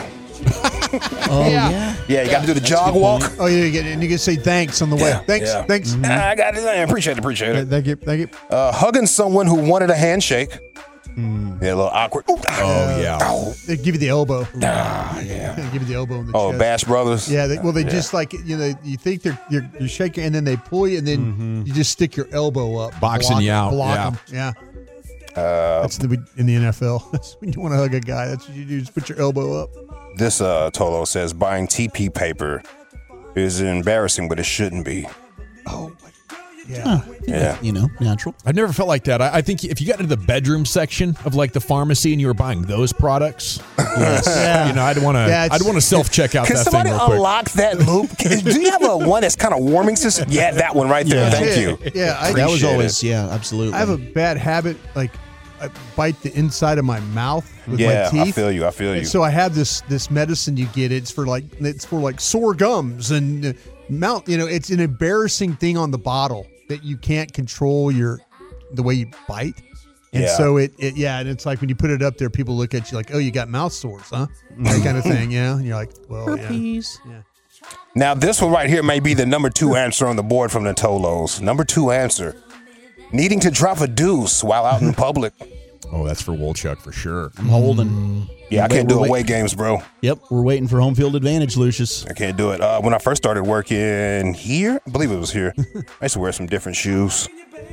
Yeah, you got to do the jog walk. Oh, yeah, and you can say thanks on the way. Thanks. I got it. I appreciate it. Thank you. Hugging someone who wanted a handshake. Yeah, a little awkward. Ooh. Oh, yeah. They give you the elbow. Yeah. They give you the elbow in the chest. Oh, Bash Brothers. Yeah, they just like, you think you're shaking, and then they pull you, and then you just stick your elbow up. Boxing you out. Block them. Yeah. That's in the NFL. That's when you want to hug a guy. That's what you do. Just put your elbow up. This Tolo says buying TP paper is embarrassing, but it shouldn't be. Oh, yeah. Natural. I've never felt like that. I think if you got into the bedroom section of like the pharmacy and you were buying those products, I'd want to self-check out that thing real quick. Can somebody unlock that loop? Do you have one that's kind of warming system? Yeah, that one right there. Thank you. Yeah, that was always absolutely. I have a bad habit, like I bite the inside of my mouth with my teeth. I feel you. And so I have this medicine you get. It's for like sore gums and mouth. It's an embarrassing thing on the bottle that you can't control the way you bite. And so and it's like when you put it up there, people look at you like, oh, you got mouth sores, huh? That kind of thing, And you're like, well, herpes. Yeah. Now, this one right here may be the number 2 answer on the board from the Tolos. Number 2 answer. Needing to drop a deuce while out in public. Oh, that's for Wolchuk for sure. I'm holding. Yeah, I can't do away games, bro. Yep, we're waiting for home field advantage, Lucius. I can't do it. When I first started working here, I believe it was here, I used to wear some different shoes.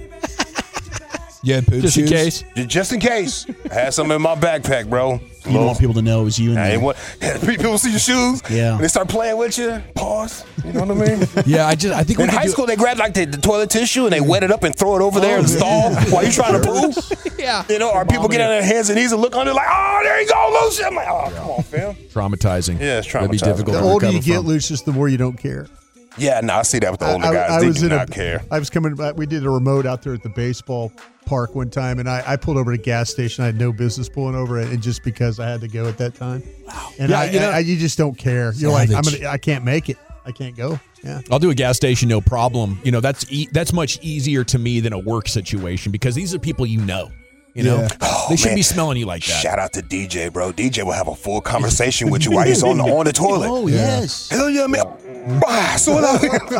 Yeah, just in case. Just in case. I had some in my backpack, bro. You don't want people to know it was you in there. People see your shoes. Yeah. And they start playing with you. Pause. You know what I mean? Yeah, I think in high school they grab like the toilet tissue and they wet it up and throw it over there in the stall while you're trying to poop. Yeah. Or people get on their hands and knees and look under like, oh, there you go, Lucius. I'm like, oh, come on, fam. Traumatizing. Yeah, it's traumatizing. That'd be difficult. The older you get, Lucius, the more you don't care. Yeah, no, I see that with the older guys. They do not care. I was coming back. We did a remote out there at the baseball park one time, and I pulled over to a gas station. I had no business pulling over, and just because I had to go at that time. Wow. And you just don't care. You're like, I can't make it. I can't go. Yeah. I'll do a gas station, no problem. That's much easier to me than a work situation because these are people you know. They shouldn't be smelling you like that. Shout out to DJ, bro. DJ will have a full conversation with you while he's on the toilet. Oh, yes. Hell yeah, man. So is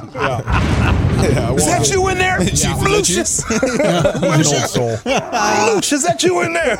that you in there? Lucius. Lucius, is that you in there?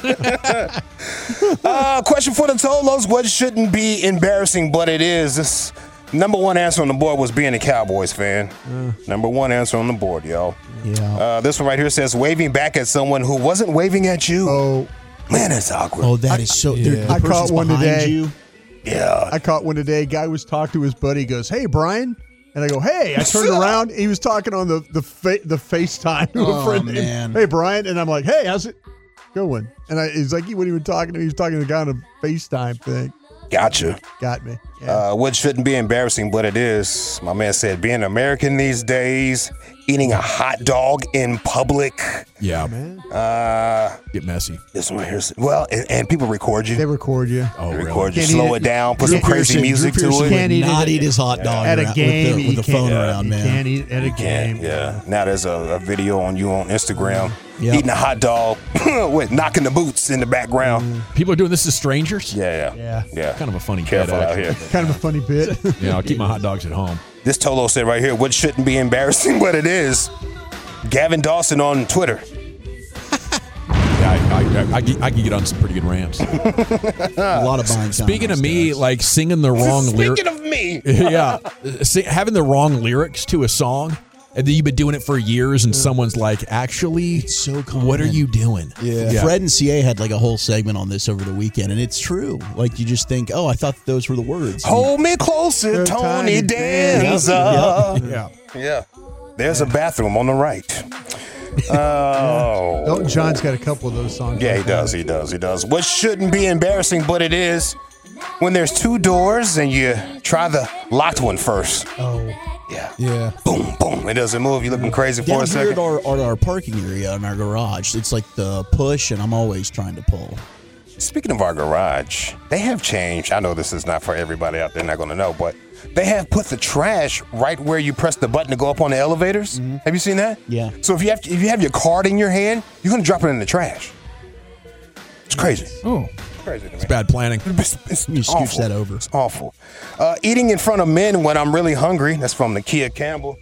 Question for the Tolos. What shouldn't be embarrassing, but it is? This number 1 answer on the board was being a Cowboys fan. Number 1 answer on the board, y'all. Yeah. This one right here says waving back at someone who wasn't waving at you. Oh, man, that's awkward. Oh, that is so. I caught one today. You. Yeah. I caught one today. Guy was talking to his buddy. He goes, "Hey, Brian." And I go, "Hey." I turned around. He was talking on the FaceTime to a friend. Man. Hey, Brian. And I'm like, "Hey, how's it going?" And he's like, he wasn't even talking to me. He was talking to the guy on a FaceTime thing. Gotcha. Got me. Yeah. What shouldn't be embarrassing, but it is. My man said, being American these days, eating a hot dog in public. Yeah, man. Get messy. This one here. Well, and people record you. They record you. Oh, they record you. Slow it down. Put some crazy music to it. Can't eat his hot dog at a game with the phone around, man. Can't eat at a game. Yeah. Now there's a video on you on Instagram eating a hot dog with knocking the boots in the background. People are doing this to strangers? Yeah. Kind of a funny Careful bit. out here. Kind of a funny bit. Yeah, I'll keep my hot dogs at home. This Tolo said right here, what shouldn't be embarrassing, but it is. Gavin Dawson on Twitter. I can get on some pretty good rants. A lot of buying. Speaking of me, like singing the wrong lyrics. Speaking of me. Yeah. Having the wrong lyrics to a song. And then you've been doing it for years, and someone's like, actually, it's so common. What are you doing? Yeah. Fred and CA had like a whole segment on this over the weekend, and it's true. Like, you just think, oh, I thought those were the words. Hold me closer, Tony Danza. Yeah. There's a bathroom on the right. Oh. Elton John's got a couple of those songs. Yeah, he does. What shouldn't be embarrassing, but it is, when there's 2 doors and you try the locked one first. Oh. Yeah. Boom, boom. It doesn't move. You're looking crazy for a second. Down here at our parking area in our garage, it's like the push, and I'm always trying to pull. Speaking of our garage, they have changed. I know this is not for everybody out there, not going to know, but they have put the trash right where you press the button to go up on the elevators. Mm-hmm. Have you seen that? Yeah. So if you have your card in your hand, you're going to drop it in the trash. It's crazy. Oh. Crazy to me. It's bad planning. It's you scooch that over. It's awful. Eating in front of men when I'm really hungry. That's from Nakia Campbell.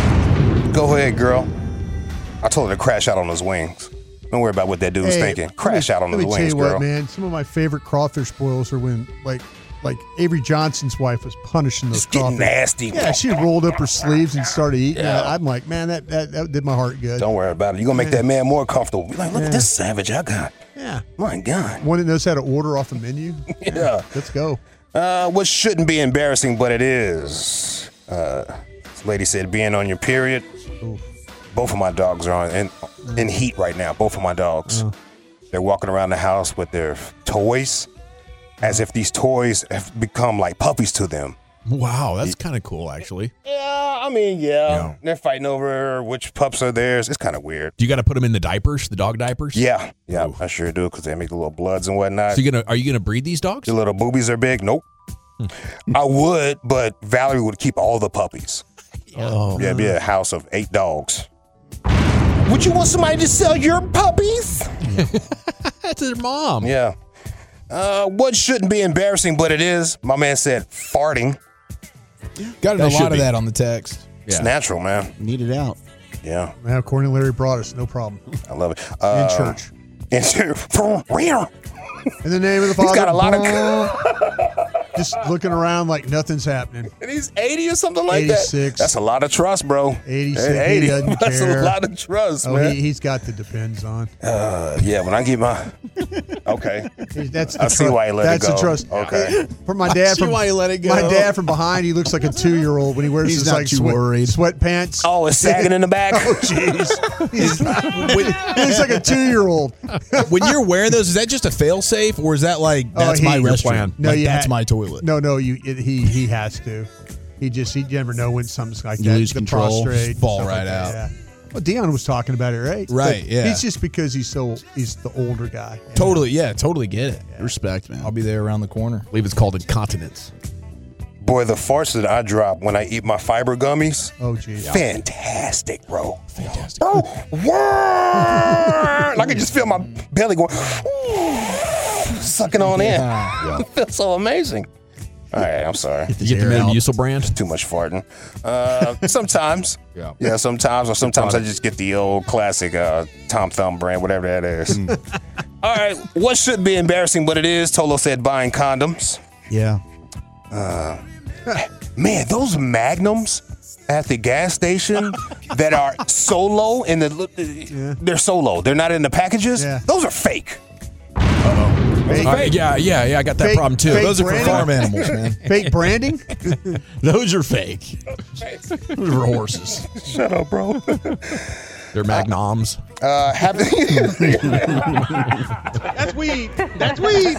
Go ahead, girl. I told her to crash out on those wings. Don't worry about what that dude's thinking. Crash out on those wings, girl. Let me tell you what, man. Some of my favorite crawfish boils are when, like Avery Johnson's wife was punishing those crawfish. Nasty. Yeah, she rolled up her sleeves and started eating it. I'm like, man, that did my heart good. Don't worry about it. You're going to make that man more comfortable. Be like, look at this savage I got. Yeah. My God. One that knows how to order off the menu. Yeah. Let's go. What shouldn't be embarrassing, but it is. This lady said being on your period. Oof. Both of my dogs are in heat right now. Both of my dogs. They're walking around the house with their toys as if these toys have become like puppies to them. Wow, that's kind of cool, actually. Yeah, I mean, yeah. They're fighting over which pups are theirs. It's kind of weird. Do you got to put them in the diapers, the dog diapers? Yeah, I sure do, because they make the little bloods and whatnot. So are you gonna breed these dogs? The little boobies are big? Nope. I would, but Valerie would keep all the puppies. Oh. Yeah, it'd be a house of 8 dogs. Would you want somebody to sell your puppies? That's their mom. Yeah. What shouldn't be embarrassing, but it is. My man said farting. Got a lot of that on the text. It's natural, man. Need it out. Yeah. Man, according to Larry Broadus, no problem. I love it. In church. In church. In the name of the Father. He's got a lot of... Just looking around like nothing's happening. And he's 80 or something like 86. that. That's a lot of trust, bro. 86. 80. He doesn't That's care. a lot of trust, man. He's got the depends on. Yeah, when I get my... Okay. That's I see why he let it go. That's the trust. Okay. For my dad, why you let it go. My dad from behind, he looks like a 2-year-old when he wears his like sweatpants. Oh, it's sagging in the back. Oh, jeez. He looks like a 2-year-old. When you're wearing those, is that just a fail safe, or is that like that's my restroom? Plan. No, like, that's my toilet. No, he has to. He never know when something's like that. Lose control, prostrate, fall stuff right like that, out. Yeah. Well, Dion was talking about it, right? Right, yeah. He's just because he's the older guy. Totally get it. Yeah. Respect, man. I'll be there around the corner. I believe it's called incontinence. Boy, the farts that I drop when I eat my fiber gummies. Oh, geez. Fantastic, bro. Fantastic. Oh, I can just feel my belly going, sucking on in. It feels so amazing. All right, I'm sorry. You get the Metamucil brand? Too much farting. Sometimes. Yeah, sometimes. Or sometimes I just get the old classic Tom Thumb brand, whatever that is. All right, what should be embarrassing, but it is. Tolo said buying condoms. Yeah. Man, those Magnums at the gas station that are solo in they're solo. They're not in the packages. Yeah. Those are fake. Fake. Yeah, I got that problem too. Those are for branding? farm animals, man. Fake branding? Those are fake. Those are horses. Shut up, bro. They're Magnums. That's weed. That's weed.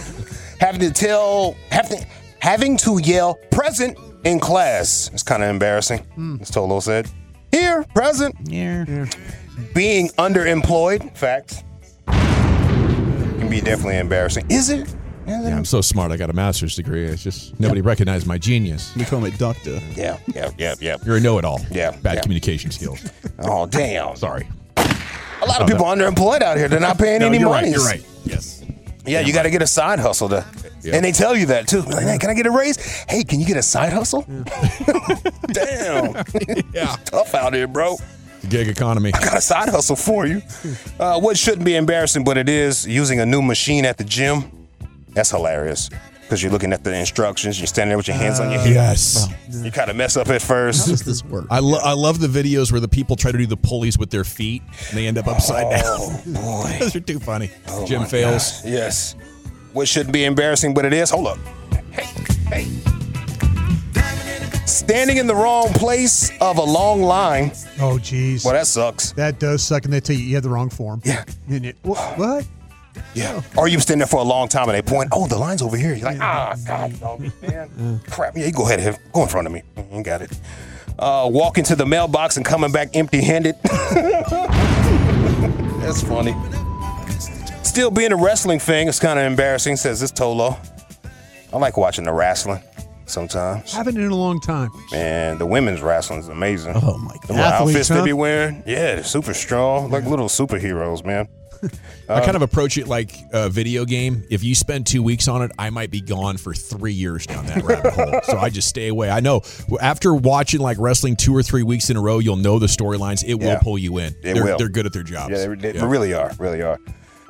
Having to yell present in class. It's kind of embarrassing. As Tolo said. Here, present. Yeah. Being underemployed. Facts. Can be definitely embarrassing. Is it? Yeah, I'm so smart. I got a master's degree. It's just nobody recognized my genius. We call it doctor. Yeah. You're a know-it-all. Yeah. Bad communication skills. Oh, damn. Sorry. A lot of people are underemployed out here. They're not paying any money. You're right. Yes. Yeah, you got to get a side hustle to. Yeah. And they tell you that too. Like, hey, can I get a raise? Hey, can you get a side hustle? Damn. Yeah. It's tough out here, bro. Gig economy. I got a side hustle for you. What shouldn't be embarrassing, but it is, using a new machine at the gym. That's hilarious. Because you're looking at the instructions. You're standing there with your hands on your hips. Yes. You kind of mess up at first. How does this work? I love the videos where the people try to do the pulleys with their feet and they end up upside down. Oh, boy. Those are too funny. Oh, Gym my fails. God. Yes. What shouldn't be embarrassing, but it is. Hold up. Hey. Standing in the wrong place of a long line. Oh, geez. Well, that sucks. That does suck, and they tell you have the wrong form. Yeah. What? Yeah. Or you stand there for a long time and they point, oh, the line's over here. You're like, God, dog, man. Crap. Yeah, you go ahead. Go in front of me. You got it. Walking to the mailbox and coming back empty-handed. That's funny. still being a wrestling fan is kind of embarrassing, says this Tolo. I like watching the wrestling sometimes. Haven't in a long time. Man, the women's wrestling is amazing. Oh, my God. The little outfits they be wearing. Yeah, they're super strong. Like little superheroes, man. I kind of approach it like a video game. If you spend 2 weeks on it, I might be gone for 3 years down that rabbit hole. So I just stay away. I know after watching like wrestling 2 or 3 weeks in a row, you'll know the storylines. It will pull you in. They're good at their jobs. Yeah, they really are. Really are.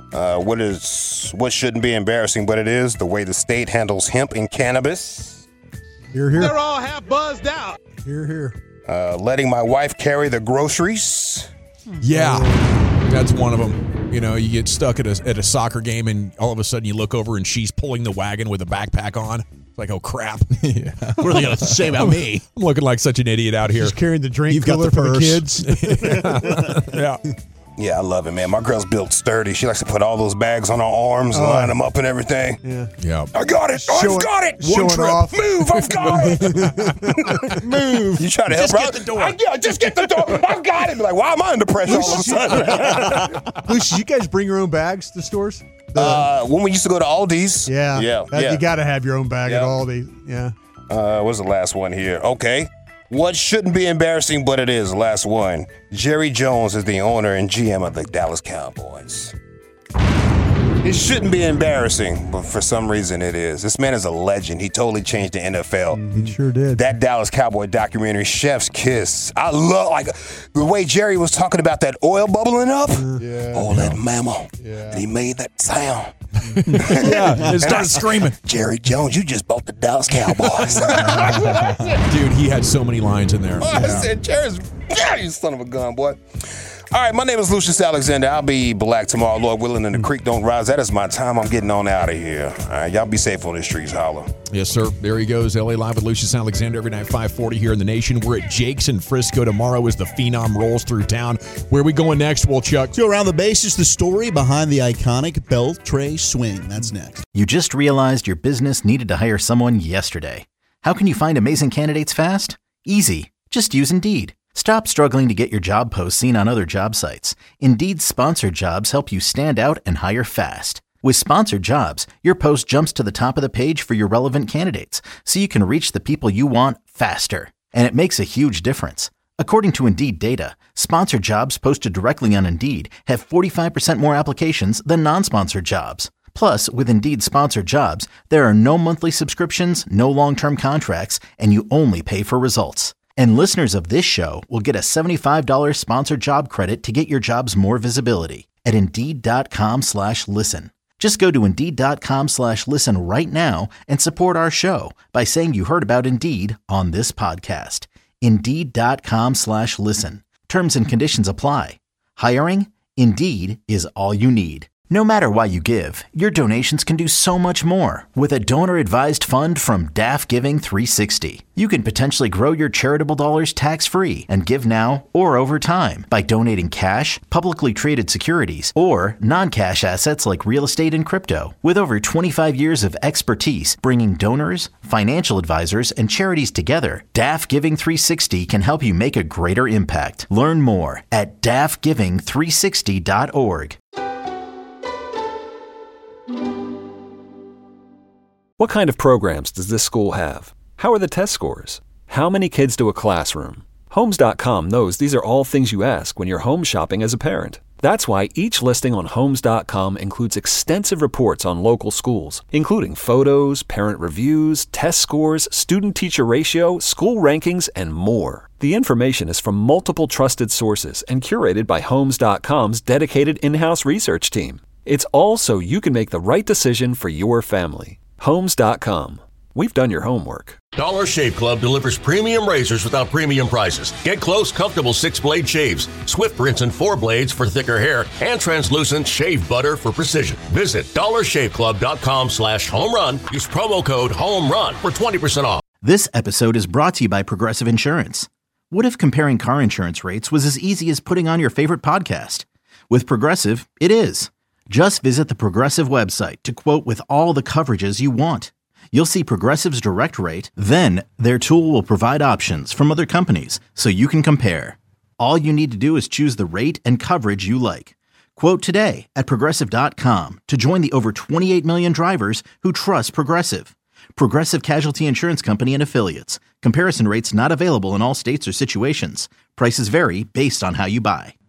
What shouldn't be embarrassing, but it is the way the state handles hemp and cannabis. Hear, hear. They're all half buzzed out. Hear, hear. Letting my wife carry the groceries. Yeah, that's one of them. You know, you get stuck at a soccer game and all of a sudden you look over and she's pulling the wagon with a backpack on. It's like, oh, crap. Yeah. What are they going to say about me? I'm looking like such an idiot out here. She's carrying the drink You've got cooler the for the purse. kids. Yeah. Yeah, I love it, man. My girl's built sdsturdy. She likes to put all those bags on her arms and line them up and everything. Yeah. I got it. I've got it. One trip. Off. Move. I've got it. Move. You try to help her out? Just get the door. Yeah, just get the door. I've got it. Be like, why am I under pressure all of a sudden? Lucy, you guys bring your own bags to stores? When we used to go to Aldi's. Yeah. Yeah. You got to have your own bag at Aldi. Yeah. What's the last one here? Okay. What shouldn't be embarrassing, but it is. Last one. Jerry Jones is the owner and GM of the Dallas Cowboys. It shouldn't be embarrassing, but for some reason it is. This man is a legend. He totally changed the NFL. He sure did. That Dallas Cowboy documentary, Chef's Kiss. I love like the way Jerry was talking about that oil bubbling up. Oh, that mammal. And he made that sound. Yeah, it started screaming. Jerry Jones, you just bought the Dallas Cowboys. Dude, he had so many lines in there. I said, Jerry's, you son of a gun, boy. All right, my name is Lucius Alexander. I'll be black tomorrow, Lord willing, and the creek don't rise. That is my time. I'm getting on out of here. All right, y'all be safe on the streets. Holla. Yes, sir. There he goes. LA Live with Lucius Alexander every night, 5:40 here in the nation. We're at Jake's in Frisco tomorrow as the Phenom rolls through town. Where are we going next, Will Chuck? So around the bases, the story behind the iconic Beltray swing. That's next. You just realized your business needed to hire someone yesterday. How can you find amazing candidates fast? Easy. Just use Indeed. Stop struggling to get your job posts seen on other job sites. Indeed's sponsored jobs help you stand out and hire fast. With sponsored jobs, your post jumps to the top of the page for your relevant candidates, so you can reach the people you want faster. And it makes a huge difference. According to Indeed data, sponsored jobs posted directly on Indeed have 45% more applications than non-sponsored jobs. Plus, with Indeed sponsored jobs, there are no monthly subscriptions, no long-term contracts, and you only pay for results. And listeners of this show will get a $75 sponsored job credit to get your jobs more visibility at Indeed.com/listen. Just go to Indeed.com/listen right now and support our show by saying you heard about Indeed on this podcast. Indeed.com/listen. Terms and conditions apply. Hiring? Indeed is all you need. No matter why you give, your donations can do so much more with a donor-advised fund from DAF Giving 360. You can potentially grow your charitable dollars tax-free and give now or over time by donating cash, publicly traded securities, or non-cash assets like real estate and crypto. With over 25 years of expertise bringing donors, financial advisors, and charities together, DAF Giving 360 can help you make a greater impact. Learn more at dafgiving360.org. What kind of programs does this school have? How are the test scores? How many kids to a classroom? Homes.com knows these are all things you ask when you're home shopping as a parent. That's why each listing on Homes.com includes extensive reports on local schools, including photos, parent reviews, test scores, student-teacher ratio, school rankings, and more. The information is from multiple trusted sources and curated by Homes.com's dedicated in-house research team. It's all so you can make the right decision for your family. Homes.com. We've done your homework. Dollar Shave Club delivers premium razors without premium prices. Get close, comfortable 6-blade shaves, swift rinse and 4 blades for thicker hair, and translucent shave butter for precision. Visit dollarshaveclub.com/home run. Use promo code HOMERUN for 20% off. This episode is brought to you by Progressive Insurance. What if comparing car insurance rates was as easy as putting on your favorite podcast? With Progressive, it is. Just visit the Progressive website to quote with all the coverages you want. You'll see Progressive's direct rate, then their tool will provide options from other companies so you can compare. All you need to do is choose the rate and coverage you like. Quote today at Progressive.com to join the over 28 million drivers who trust Progressive. Progressive Casualty Insurance Company and Affiliates. Comparison rates not available in all states or situations. Prices vary based on how you buy.